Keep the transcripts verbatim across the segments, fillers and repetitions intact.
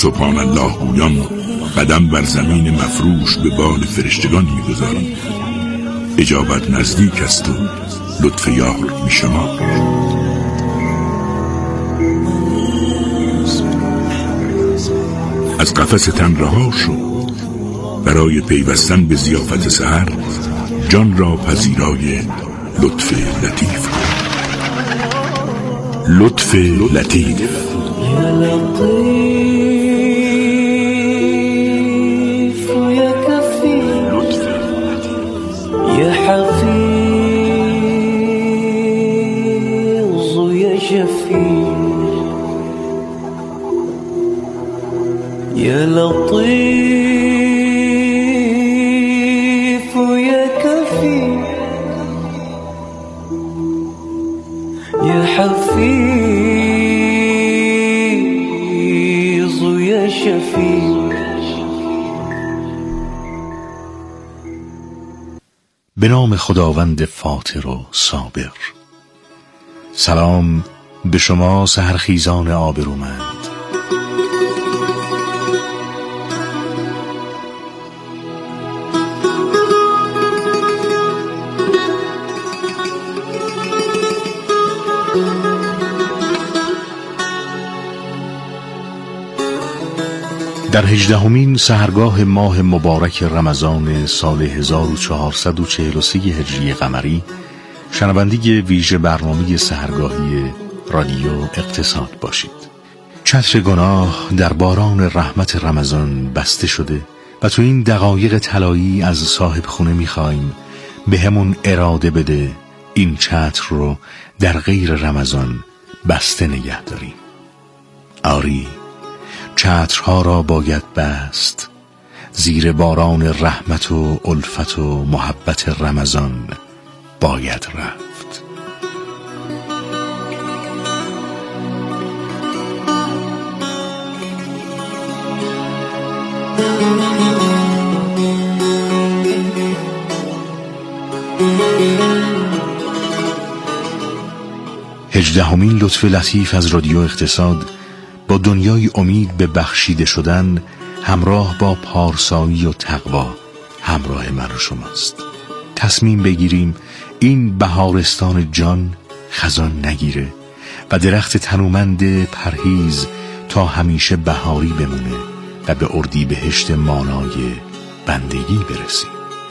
سبحان الله گویان قدم بر زمین مفروش به بال فرشتگان می‌گذارند. اجابت نزدیک است و لطف یار می‌شمارد. از قفس تن رها شو، برای پیوستن به ضیافت سحر جان را پذیرای لطف لطیف. لطف لطیف. یا لطیف یا کفیل، یا حفیظ یا شفیع، یا لطیف یا کفیل، یا حفیظ یا شفیع. به نام خداوند فاطر و صابر. سلام به شما سحرخیزان آبرومند. در هجدهمین سحرگاه ماه مبارک رمضان سال هزار و چهارصد و چهل و سه هجری قمری شنونده ویژه برنامه سحرگاهی رادیو اقتصاد باشید. چتر گناه در باران رحمت رمضان بسته شده و تو این دقایق طلایی از صاحب خونه میخوایم به همون اراده بده این چتر رو در غیر رمضان بسته نگه داریم. آری، چترها را باید بست، زیر باران رحمت و الفت و محبت رمضان باید رفت. هجدهمین لطف لطیف از رادیو اقتصاد با دنیای امید به بخشیده شدن همراه با پارسایی و تقوا همراه من و شماست. تصمیم بگیریم این بهارستان جان خزان نگیره و درخت تنومند پرهیز تا همیشه بهاری بمونه و به اردیبهشت مانای بندگی برسیم.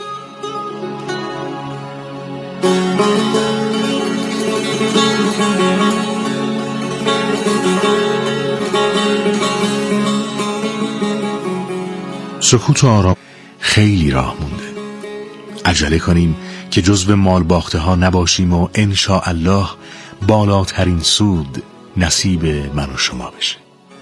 سکوت و آرام خیلی راه مونده. عجله کنیم که جزو مال باخته ها نباشیم و انشاءالله بالاترین سود نصیب من و شما بشه.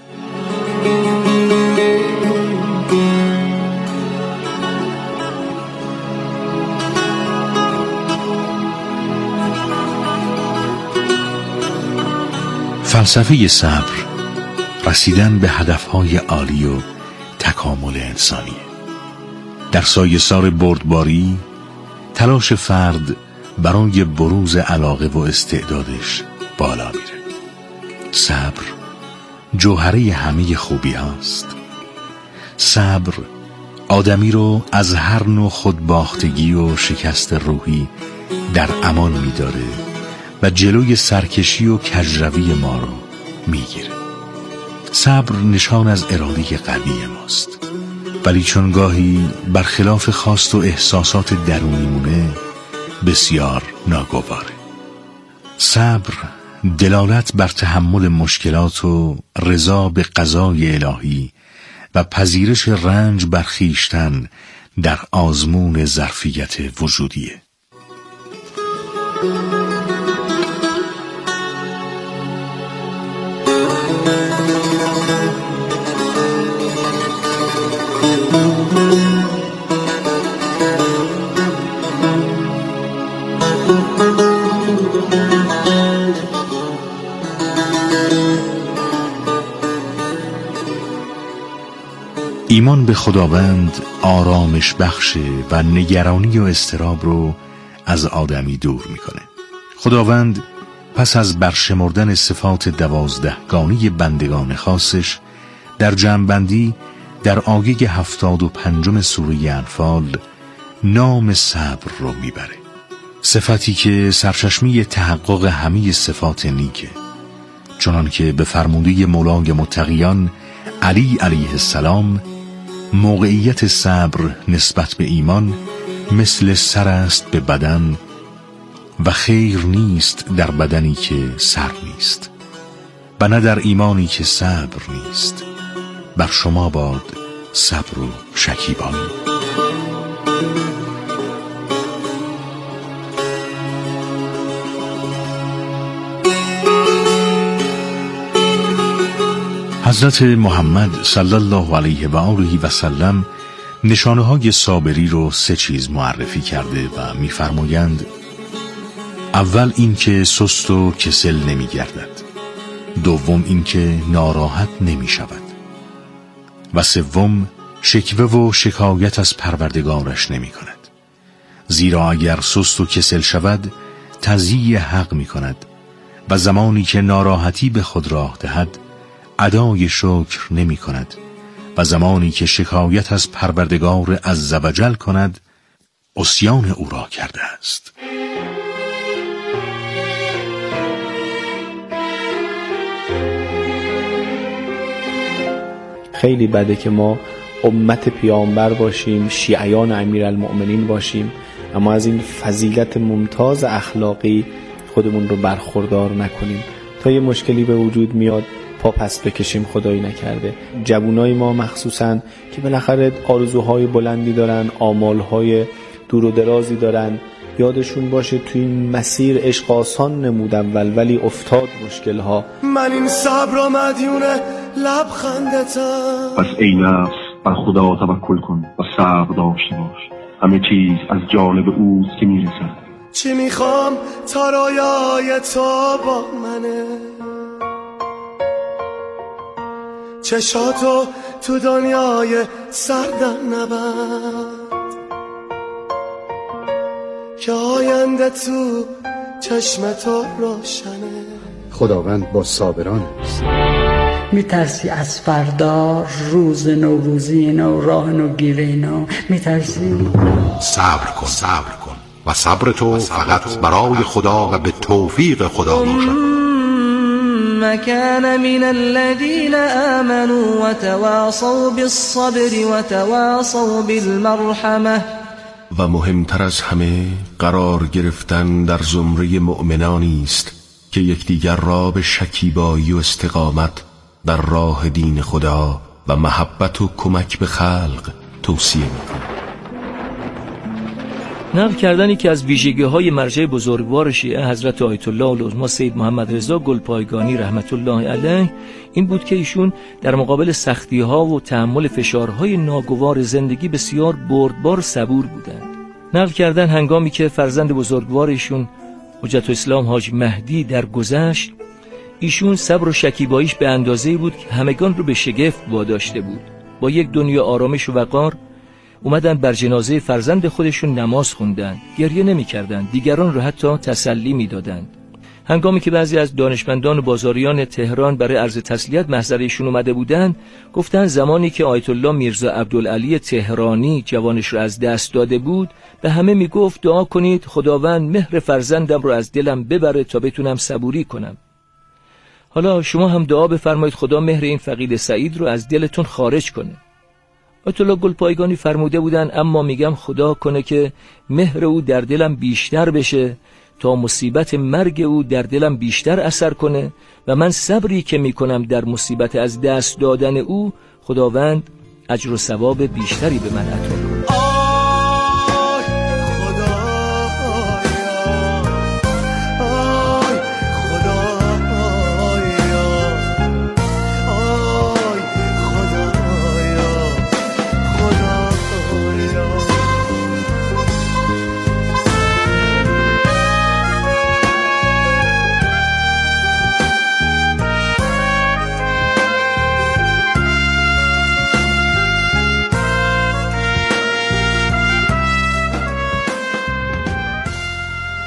فلسفه صبر رسیدن به هدفهای عالی و تکامل انسانیه. در سایه‌سار بردباری تلاش فرد برای بروز علاقه و استعدادش بالا میره. صبر جوهره همه خوبی هاست. صبر آدمی رو از هر نوع خودباختگی و شکست روحی در امان میداره و جلوی سرکشی و کجروی ما رو میگیره. صبر نشان از اراده قوی ماست، ولی چون گاهی برخلاف خواست و احساسات درونیمونه بسیار ناگواره. صبر دلالت بر تحمل مشکلات و رضا به قضای الهی و پذیرش رنج بر خویشتن در آزمون ظرفیت وجودیه. ایمان به خداوند آرامش بخشه و نگرانی و اضطراب رو از آدمی دور میکنه. خداوند پس از برشمردن صفات دوازدهگانی بندگان خاصش در جمع‌بندی در آیه هفتاد و پنجم سوره انفال نام صبر رو میبره، صفتی که سرچشمه تحقق همه صفات نیکه، چنان که به فرموده مولای متقیان علی علیه السلام موقعیت صبر نسبت به ایمان مثل سر است به بدن و خیر نیست در بدنی که سر نیست و نه در ایمانی که صبر نیست. بر شما باد صبر و شکیبانی. حضرت محمد صلی الله علیه و آله و سلم نشانه های صابری رو سه چیز معرفی کرده و می‌فرمایند: اول این که سست و کسل نمی گردد، دوم این که ناراحت نمی شود و سوم شکوه و شکایت از پروردگارش نمی کند، زیرا اگر سست و کسل شود تضییع حق می کند و زمانی که ناراحتی به خود راه دهد ادای شکر نمی کند و زمانی که شکایت از پروردگار عزوجل کند عصیان او را کرده است. خیلی بده که ما امت پیامبر باشیم، شیعیان امیرالمؤمنین باشیم، اما از این فضیلت ممتاز اخلاقی خودمون رو برخوردار نکنیم. تا یه مشکلی به وجود میاد پا پس بکشیم خدایی نکرده. جوانای ما مخصوصاً که بالاخره آرزوهای بلندی دارن، آمالهای دور و درازی دارن، یادشون باشه توی این مسیر عشق آسان نمود اول ولی افتاد مشکلها. من این صبر مدیونه لبخندتم. پس ای نفس بر خدا توکل کن و صبر داشته باش، همه چیز از جانب اوست که میرسد. چی میخوام تا رویای تو با منه، چشاتو تو دنیای سردم نبند که آینده تو چشم تو روشنه. خداوند با صابران است. میترسی از فردا، روز نو، روزی نو، راه نو، گیره نو؟ میترسی؟ صبر کن، صبر کن و صبر تو فقط برای خدا و به توفیق خدا باشد. كان من الذين آمنوا وتواصوا بالصبر وتواصوا بالمرحمة. و مهمتر از همه قرار گرفتن در زمره مؤمنانی است که یکدیگر را به شکیبایی و استقامت در راه دین خدا و محبت و کمک به خلق توصیه می‌کنند. نقل کردنی که از ویژگی‌های مرجع بزرگوار شیعه حضرت آیت الله العظمی سید محمد رضا گلپایگانی رحمت الله علیه این بود که ایشون در مقابل سختی‌ها و تحمل فشارهای ناگوار زندگی بسیار بردبار صبور بودند. نقل کردن هنگامی که فرزند بزرگوار ایشون حجت الاسلام حاج مهدی درگذشت، ایشون صبر و شکیباییش به اندازه‌ای بود که همگان رو به شگفت واداشته بود. با یک دنیا آرامش و وقار اومدن بر جنازه فرزند خودشون نماز خوندن، گریه نمی کردن، دیگران رو حتی تسلی می دادن. هنگامی که بعضی از دانشمندان و بازاریان تهران برای عرض تسلیت محضر ایشون اومده بودن، گفتن زمانی که آیت الله میرزا عبدالعلی تهرانی جوانش رو از دست داده بود، به همه می گفت دعا کنید خداوند مهر فرزندم رو از دلم ببره تا بتونم صبوری کنم. حالا شما هم دعا بفرمایید خدا مهر این فقید سعید رو از دلتون خارج کنه. آیت الله گلپایگانی فرموده بودن اما میگم خدا کنه که مهر او در دلم بیشتر بشه تا مصیبت مرگ او در دلم بیشتر اثر کنه و من صبری که میکنم در مصیبت از دست دادن او خداوند اجر و ثواب بیشتری به من عطا کنه.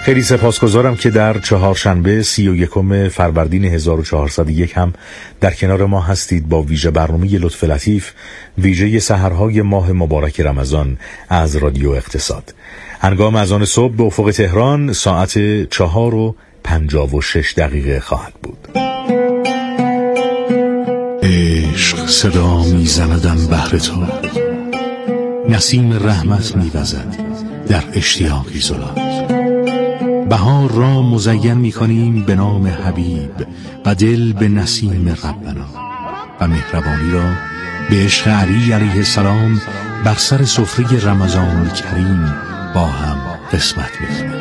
خیلی سپاسگزارم که در چهارشنبه سی و یکم فروردین هزار و چهارصد و یک هم در کنار ما هستید با ویژه برنامه لطف لطیف، ویژه سحرهای ماه مبارک رمضان از رادیو اقتصاد. هنگام اذان صبح به افق تهران ساعت چهار و پنجاه و شش دقیقه خواهد بود. عشق صدا میزندم بهر تو، نسیم رحمت میوزد در اشتیاقی زلال. بهار را مزین میکنیم به نام حبیب و دل به نسیم ربنا، و مهربانی را به عشق علی علیه السلام بر سر سفره رمضان کریم با هم قسمت میکنیم.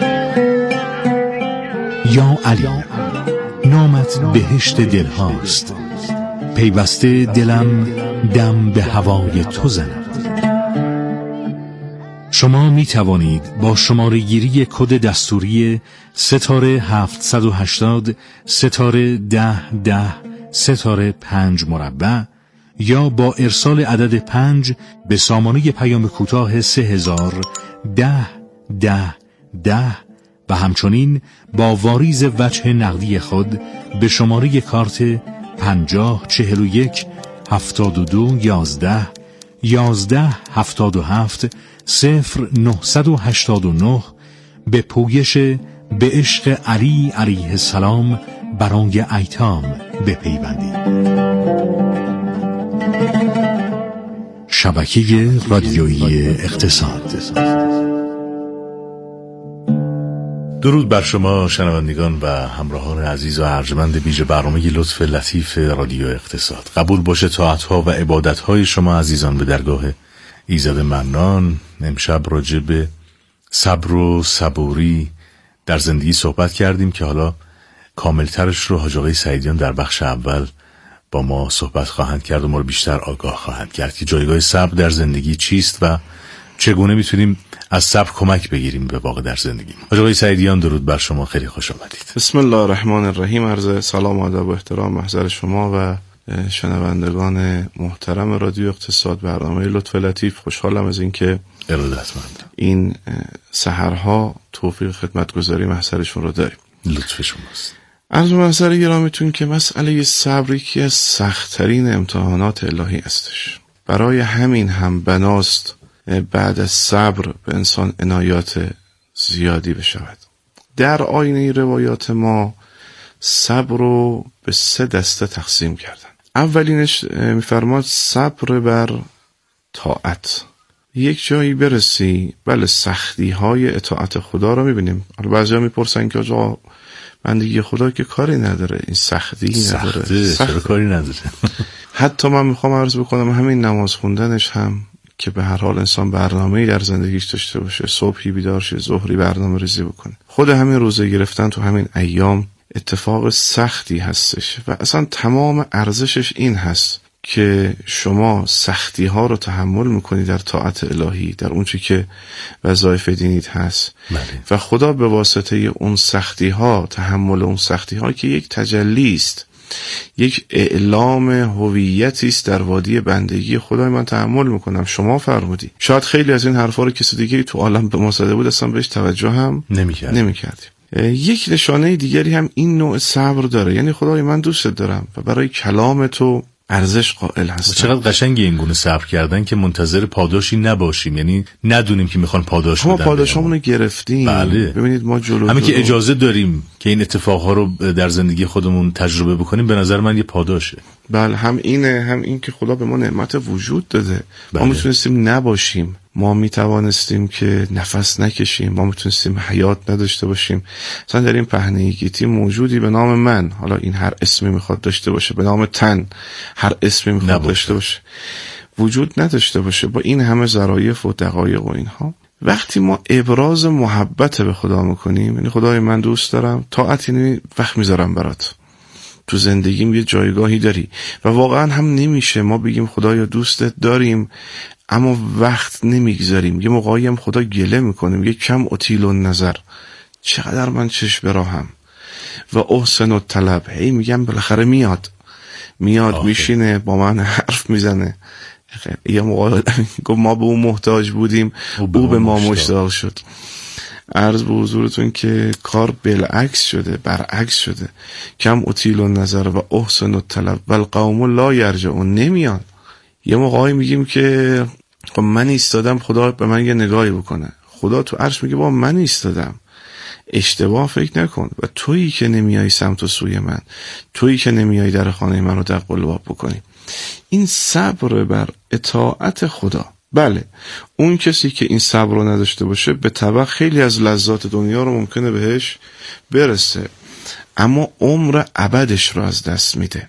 یا علی، نامت بهشت دل هاست، پیوسته دلم دم به هوای تو زند. شما می توانید با شماره گیری کد دستوری ستاره هفتصد و هشتاد ستاره ده ده ستاره پنج مربع یا با ارسال عدد پنج به سامانه پیام کوتاه سه هزار ده ده ده و همچنین با واریز وجه نقدی خود به شماره کارت پنجاه چهل و یک هفتاد و دو یازده یازده هفتاد و هفت صفر نهصد و هشتاد و نه به پویش به عشق علی علیه السلام برای ایتام بپیوندید. شبکه رادیویی اقتصاد. درود بر شما شنوندگان و همراهان عزیز و ارجمند ویژه برنامه لطف لطیف رادیو اقتصاد. قبول باشه طاعت‌ها و عبادت‌های شما عزیزان به درگاه ایزد منان. امشب راجع به صبر و صبوری در زندگی صحبت کردیم که حالا کاملترش رو حاج آقای سعیدیان در بخش اول با ما صحبت خواهند کرد و ما رو بیشتر آگاه خواهند کرد که جایگاه صبر در زندگی چیست و چگونه میتونیم از صبر کمک بگیریم به واقع در زندگی. حاج آقای سعیدیان درود بر شما، خیلی خوش آمدید. بسم الله الرحمن الرحیم. عرض سلام و ادب و احترام محضر شما و شنوندگان محترم رادیو اقتصاد، برنامه لطف لطیف. خوشحالم از اینکه ارادتمند این سحرها توفیق خدمتگزاری محضرشون رو داریم. لطف شماست. عرض محضر گرامیتون که مسئله صبر یکی از سخت‌ترین امتحانات الهی استش. برای همین هم بناست بعد از صبر به انسان عنایات زیادی بشود. در آینه روایات ما صبر رو به سه دسته تقسیم کردن. اولینش میفرماد صبر بر طاعت. یک جایی برسی، بله سختی های اطاعت خدا رو میبینیم. بعضی ها میپرسن که آجا بندگی خدا که کاری نداره، این سختی نداره، سخته کاری نداره. حتی من میخوام عرض بکنم همین نماز خوندنش هم که به هر حال انسان برنامه‌ای در زندگیش داشته باشه، صبحی بیدار شه، ظهری برنامه ریزی بکنه، خود همین روزه گرفتن تو همین ایام اتفاق سختی هستش و اصلا تمام ارزشش این هست که شما سختی ها رو تحمل میکنی در طاعت الهی، در اون چی که وظایف دینیت هست. بله. و خدا به واسطه اون سختی ها، تحمل اون سختی ها که یک تجلی است، یک اعلام هویتی است در وادی بندگی خدای من تحمل میکنم. شما فرمودی شاید خیلی از این حرفا رو کسی دیگه تو عالم به ما زده بود اصلا بهش توجه هم نمیکرد نمیکردیم. یک نشانه دیگری هم این نوع صبر داره، یعنی خدای من دوست دارم و برای کلام تو ارزش قائل هستم. چقدر قشنگه این گونه صبر کردن که منتظر پاداشی نباشیم، یعنی ندونیم که میخوان پاداش بدن. ما پاداشامونو گرفتیم. بله. ببینید ما جلو همین که اجازه داریم که این اتفاقها رو در زندگی خودمون تجربه بکنیم، به نظر من یه پاداشه. بله، هم اینه، هم این که خدا به ما نعمت وجود داده. بله. ما میتونستیم نباشیم، ما میتوانستیم که نفس نکشیم، ما میتونستیم حیات نداشته باشیم. مثلا در این پهنه گیتی موجودی به نام من، حالا این هر اسمی میخواد داشته باشه، به نام تن هر اسمی میخواد نباشه. داشته باشه، وجود نداشته باشه، با این همه ظرایف و دقایق و اینها. وقتی ما ابراز محبت به خدا میکنیم، یعنی خدای من دوست دارم، طاعت یعنی وقت میذارم برات، تو زندگیم یه جایگاهی داری. و واقعا هم نمیشه ما بگیم خدایا دوستت داریم اما وقت نمیگذاریم. یه موقعی هم خدا گله میکنیم، یه کم اطیل و نظر، چقدر من چشم براهم و احسن و طلب، هی میگم بالاخره میاد میاد آخه. میشینه با من حرف میزنه. یه موقع گفت ما به اون محتاج بودیم، او به, او به ما مشتاق شد. عرض به حضورتون که کار بالعکس شده، برعکس شده. کم اطیل النظر و احسن الطلب و القوم لا یرجعون، نمیان. یه موقعی میگیم که خب من ایستادم خدا به من یه نگاهی بکنه، خدا تو عرش میگه با من ایستادم، اشتباه فکر نکن. و تویی که نمیای سمت و سوی من، تویی که نمیای در خانه من رو دق و لباب بکنی. این صبر بر اطاعت خدا. بله، اون کسی که این صبر رو نداشته باشه به طبع خیلی از لذات دنیا رو ممکنه بهش برسه، اما عمر ابدش رو از دست میده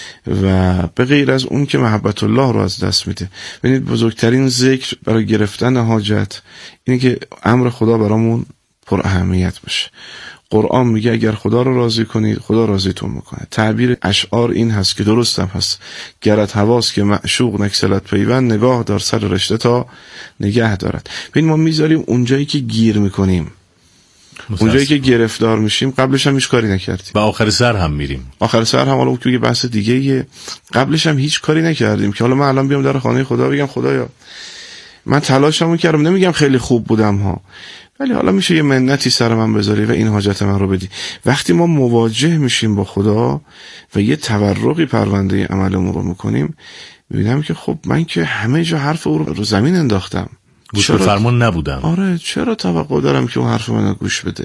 و به غیر از اون که محبت الله رو از دست میده. ببینید بزرگترین ذکر برای گرفتن حاجت اینه که امر خدا برامون پر اهمیت باشه. قرآن میگه اگر خدا رو راضی کنید خدا راضیتون میکنه. تعبیر اشعار این هست که درست هم هست، گرت هواست که معشوق نکسلت پیوند، نگاه دار سر رشته تا نگه دارد. ببین ما میذاریم اونجایی که گیر میکنیم، اونجایی که گرفتار میشیم، قبلش هم هیچ کاری نکردیم و آخر سر هم میریم. آخر سر هم حالا که بحث دیگه ایه، قبلش هم هیچ کاری نکردیم که حالا من الان بیام در خانه خدا بگم خدایا من تلاشمو کردم، نمیگم خیلی خوب بودم ها، ولی حالا میشه یه منتی سر من بذاری و این حاجت من رو بدی. وقتی ما مواجه میشیم با خدا و یه تورقی پرونده عملمون رو میکنیم، میبینم که خب من که همه جا حرف او رو زمین انداختم، گوش به فرمان نبودم. آره چرا توقع دارم که اون حرف منو گوش بده؟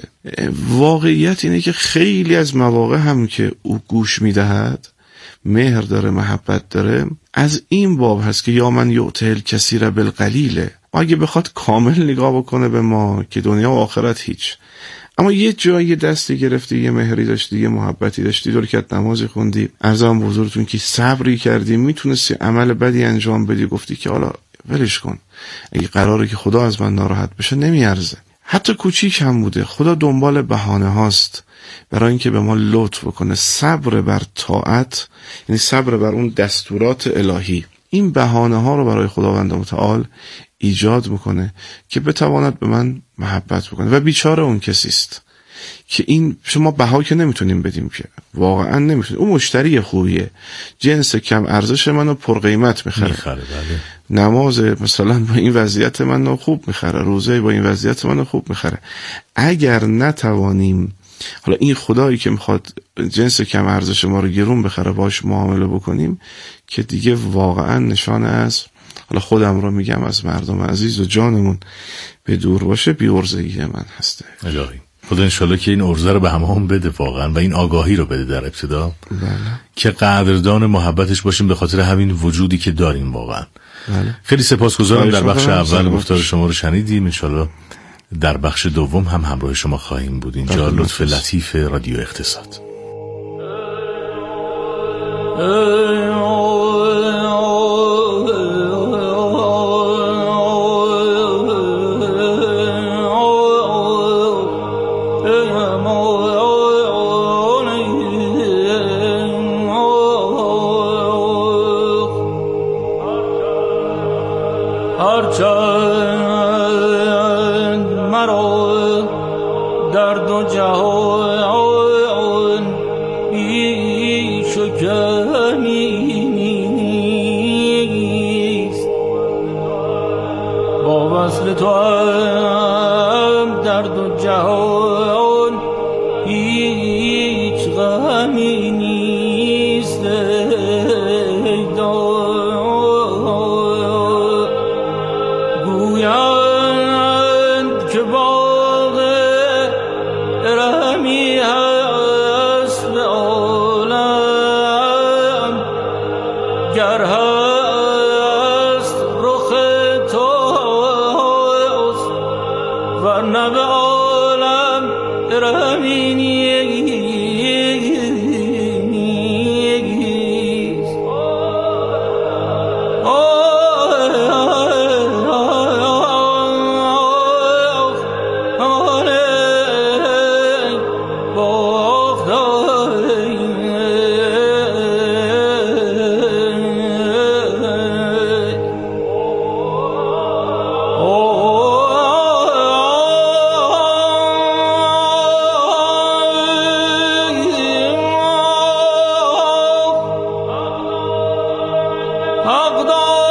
واقعیت اینه که خیلی از مواقع هم که او گوش میدهد، مهر داره، محبت داره، از این باب هست که یا من یعطل کثیر بالقلیل، اگه بخواد کامل نگاه بکنه به ما که دنیا و آخرت هیچ، اما یه جایی دستی گرفتی، یه مهری داشتی، یه محبتی داشتی، دو رکعت نمازی خوندی، عرضم به حضورتون که صبری کردی، میتونستی عمل بدی انجام بدی، گفتی که حالا ولش کن، اگه قراره که خدا از من ناراحت بشه نمیارزه. حتی کوچیک هم بوده، خدا دنبال بهانه هاست برای اینکه به ما لطف بکنه. صبر بر طاعت یعنی صبر بر اون دستورات الهی، این بهانه ها رو برای خداوند متعال ایجاد میکنه که بتواند به من محبت بکنه. و بیچاره اون کسی است که این شما بها که نمیتونیم بدیم، که واقعا نمیتونیم. اون مشتری خوبیه، جنس کم ارزش منو پر قیمت میخره، میخره بله. نماز مثلا با این وضعیت منو خوب میخره، روزه با این وضعیت منو خوب میخره. اگر نتوانیم حالا این خدایی که میخواد جنس کم ارزش ما رو گرون بخره باش معامله بکنیم، که دیگه واقعا نشانه از، حالا خودم رو میگم، از مردم عزیز و جانمون به دور باشه، بی عرضگی من هسته. الهی خدا انشالله که این عرضه رو به همه هم بده واقعا و این آگاهی رو بده در ابتدا، بله. که قدردان محبتش باشیم به خاطر همین وجودی که داریم واقعا. بله. خیلی سپاسگزارم. در بخش اول گفتار شما رو شنیدیم، انشالله در بخش دوم هم همراه شما خواهیم بود. اینجا لطف لطیف رادیو اقتصاد.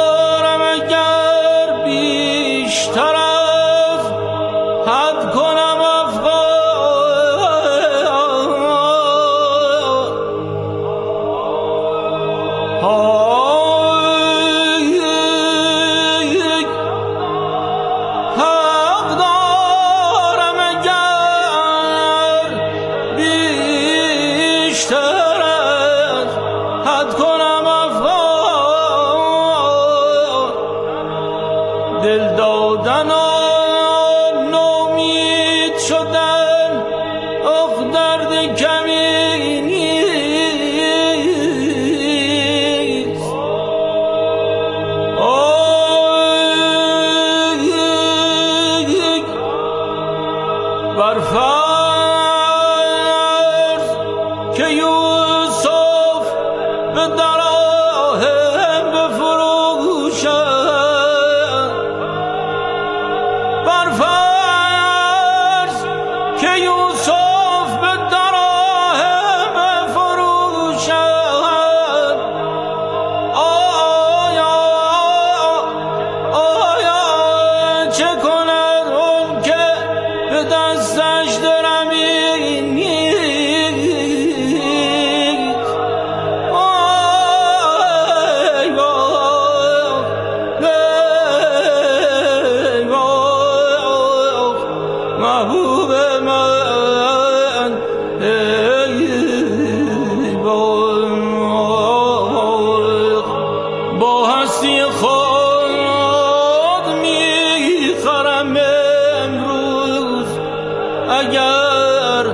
حق دارم اگر بیشتر از حد کنم دل دادن و نومید شدن اخ درد کمی نیست. آی بر فرض که یوسف به دراهم بفروشد، بر فرض که یوسف به دراهم بفروشد، آیا آیا چه کند اون که به دستش درمی نیست؟ آی محبوب من ای با هستی خود میخرم امروز اگر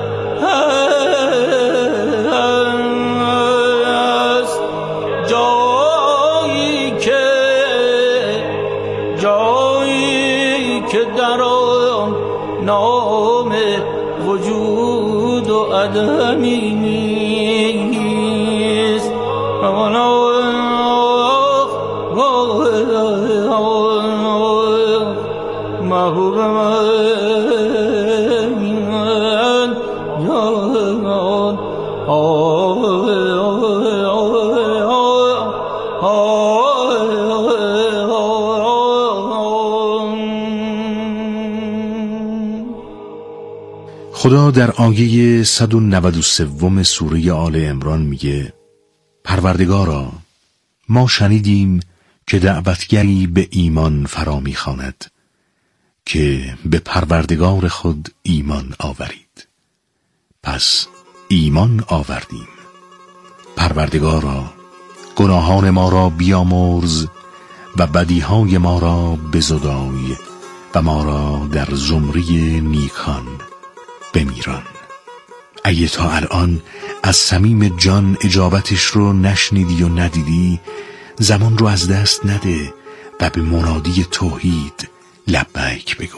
هست جایی که جایی که در آن نام وجود و عدمی نیست. محبوب من جان خدا در آیه صد و نود و سه سوره آل عمران میگه پروردگارا ما شنیدیم که دعوتگری به ایمان فرا میخواند که به پروردگار خود ایمان آورید، پس ایمان آوردیم. پروردگارا گناهان ما را بیامرز و بدیهای ما را بزدای و ما را در زمره نیکان بمیران. اگه تا الان از صمیم جان اجابتش رو نشنیدی و ندیدی، زمان رو از دست نده و به منادی توحید لبیک بگو.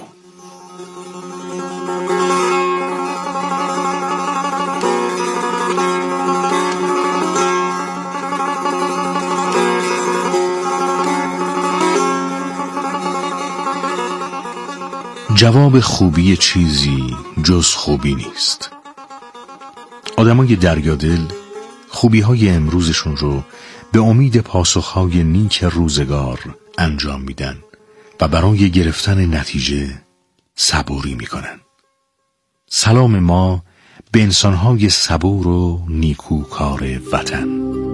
جواب خوبی چیزی جز خوبی نیست. آدمای دریادل خوبی‌های امروزشون رو به امید پاسخ‌های نیک روزگار انجام میدن و برای گرفتن نتیجه صبوری میکنن. سلام ما به انسان‌های صبور و نیکوکار وطن.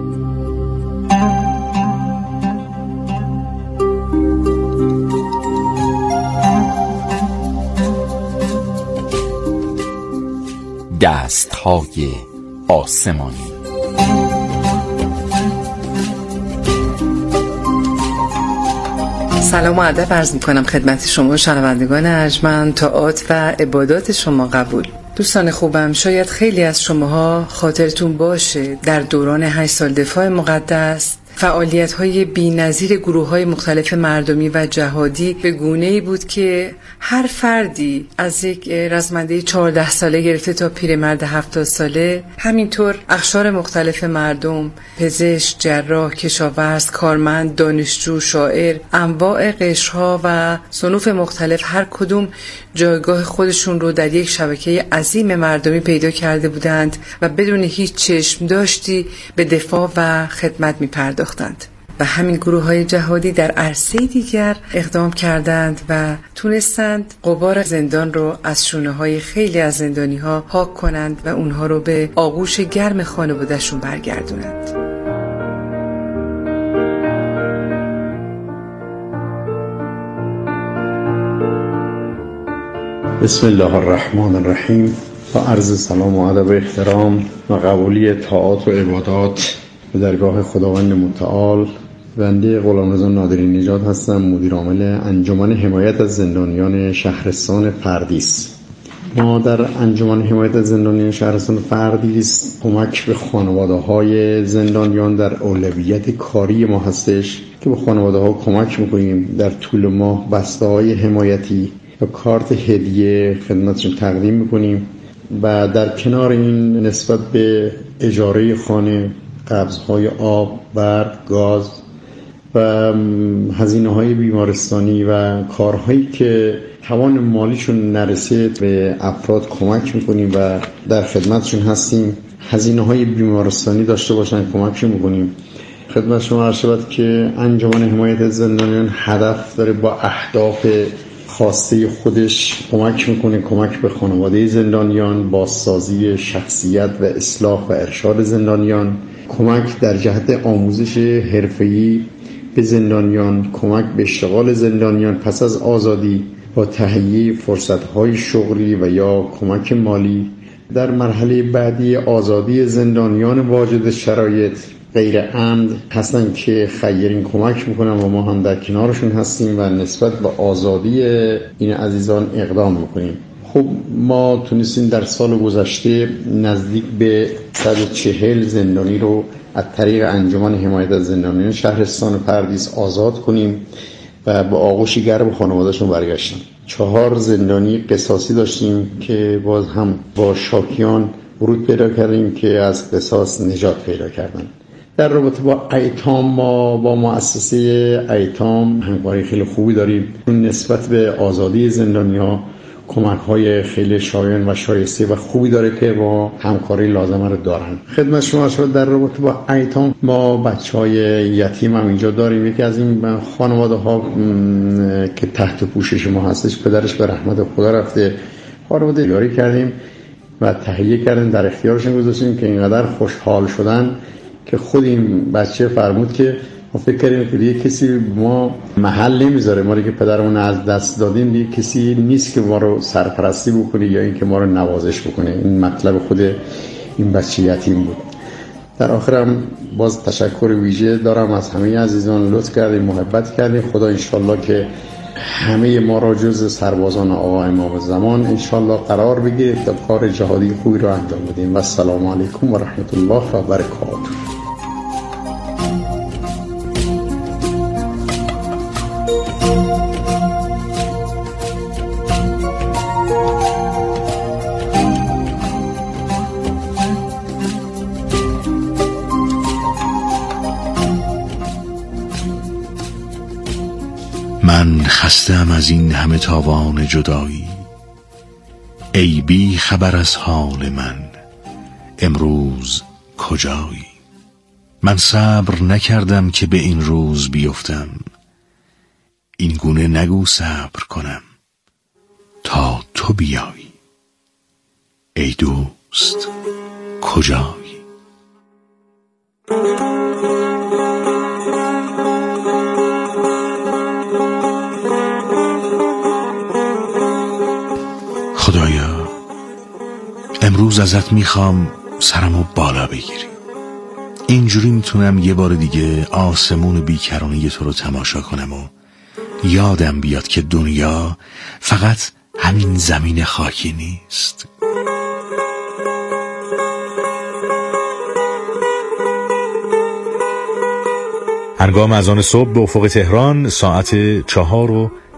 دست‌های آسمانی. سلام و ادب عرض می‌کنم خدمت شما شنوندگان ارجمند. طاعات و عبادات شما قبول. دوستان خوبم، شاید خیلی از شماها خاطرتون باشه در دوران هشت سال دفاع مقدس فعالیت‌های بی‌نظیر گروه‌های مختلف مردمی و جهادی به گونه‌ای بود که هر فردی از یک رزمنده چهارده ساله گرفته تا پیرمرد هفتاد ساله، همینطور اقشار مختلف مردم، پزشک، جراح، کشاورز، کارمند، دانشجو، شاعر، انواع قشرها و صنوف مختلف هر کدوم جایگاه خودشون رو در یک شبکه عظیم مردمی پیدا کرده بودند و بدون هیچ چشم داشتی به دفاع و خدمت می‌پرداختند. و همین گروه های جهادی در عرصه دیگر اقدام کردند و تونستند غبار زندان رو از شونه های خیلی از زندانی ها پاک کنند و اونها رو به آغوش گرم خانواده‌شون برگردونند. بسم الله الرحمن الرحیم. با عرض سلام و ادب و احترام و قبولی طاعات و عبادات به درگاه خداوند متعال بنده غلامرضا نادری نژاد هستم، مدیر عامل انجمن حمایت از زندانیان شهرستان پردیس. ما در انجمن حمایت از زندانیان شهرستان پردیس کمک به خانواده‌های زندانیان در اولویت کاری ما هستش که به خانواده‌ها کمک می‌کنیم. در طول ماه بسته‌های حمایتی و کارت هدیه خدمتشون تقدیم می‌کنیم و در کنار این نسبت به اجاره خانه، قبض‌های آب، برق، گاز و هزینه‌های بیمارستانی و کارهایی که توان مالیشون نرسید به افراد کمک میکنیم و در خدمتشون هستیم. هزینه‌های بیمارستانی داشته باشن کمکشون میکنیم. خدمت شما عرض شود که انجمن حمایت از زندانیان هدف داره با اهداف خواسته خودش کمک میکنه، کمک به خانواده زندانیان، بازسازی شخصیت و اصلاح و ارشاد زندانیان، کمک در جهت آموزش حرفه‌ای به زندانیان، کمک به اشتغال زندانیان پس از آزادی با تهیه فرصت‌های شغلی و یا کمک مالی. در مرحله بعدی آزادی زندانیان واجد شرایط غیر عمد هستن که خیرین کمک میکنن و ما هم در کنارشون هستیم و نسبت به آزادی این عزیزان اقدام میکنیم. خب ما تونستیم در سال گذشته نزدیک به صد و چهل زندانی رو از طریق انجمن حمایت از زندانیان شهرستان پردیس آزاد کنیم و با آغوش گرم خانواده‌شون برگشتن. چهار زندانی قصاصی داشتیم که باز هم با شاکیان ورود پیدا کردیم که از قصاص نجات پیدا کردن. در رابطه با ایتام ما با مؤسسه ایتام همکاری خیلی خوبی داریم. نسبت به آزادی زندانی‌ها کمک‌های خیلی شایان و شایسته و خوبی داره که با همکاری لازمه رو دارن. خدمت شما شد در رابطه با ایتام ما بچهای یتیم هم اینجا داریم. یکی از این خانواده‌ها که تحت پوشش ما هستش پدرش به رحمت خدا رفته، خانواده یاری کردیم و تهیه کردیم در اختیارشون گذاشتیم که اینقدر خوشحال شدن که خود این بچه فرمود که ما فکر کردیم که دیگه کسی ما محل نمیذاره، ما که پدرمون از دست دادیم دیگه کسی نیست که ما رو سرپرستی بکنه یا این که ما رو نوازش بکنه. این مطلب خود این بچه یتیم بود. در آخرم باز تشکر ویژه دارم از همه عزیزان، لطف کردیم، محبت کردیم. خدا انشالله که همه ما را جز سربازان آقا امام زمان انشالله قرار بگیره تا کار جهادی خوبی رو انجام بدیم. و السلام علیکم و رحمت الله و برکاته. من خستم از این همه تاوان جدایی، ای بی خبر از حال من امروز کجایی؟ من صبر نکردم که به این روز بیفتم، این گونه نگو صبر کنم تا تو بیایی. ای دوست کجایی؟ خدایا امروز ازت میخوام سرمو بالا بگیری. اینجوری میتونم یه بار دیگه آسمون بیکرانه تو رو تماشا کنم و یادم بیاد که دنیا فقط همین زمین خاکی نیست. هنگام اذان صبح به افق تهران ساعت چهار و